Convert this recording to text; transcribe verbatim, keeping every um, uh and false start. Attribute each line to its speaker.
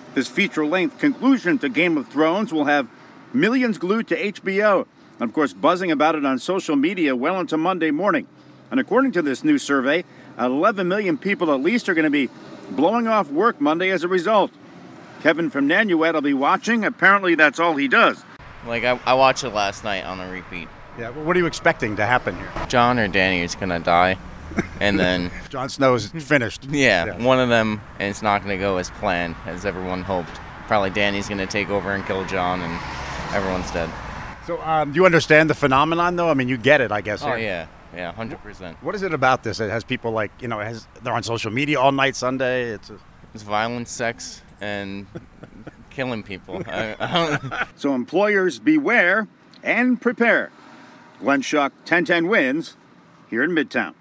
Speaker 1: This feature-length conclusion to Game of Thrones will have millions glued to H B O, and of course buzzing about it on social media well into Monday morning. And according to this new survey, eleven million people at least are going to be blowing off work Monday as a result. Kevin from Nanuet will be watching. Apparently that's all he does.
Speaker 2: Like, I, I watched it last night on a repeat.
Speaker 3: Yeah, well, what are you expecting to happen here?
Speaker 2: Jon or Dany is going to die, and then...
Speaker 3: Jon Snow is finished.
Speaker 2: Yeah,
Speaker 3: yeah,
Speaker 2: one of them, and it's not going to go as planned, as everyone hoped. Probably Dany's going to take over and kill Jon, and everyone's dead.
Speaker 3: So, um, do you understand the phenomenon, though? I mean, you get it, I guess.
Speaker 2: Oh,
Speaker 3: here.
Speaker 2: yeah. Yeah, one hundred percent.
Speaker 3: What is it about this that has people, like, you know, has, they're on social media all night Sunday? It's, a...
Speaker 2: it's violence, sex, and killing people. I, I don't...
Speaker 1: So employers beware and prepare. Glenn Schuck, ten ten wins here in Midtown.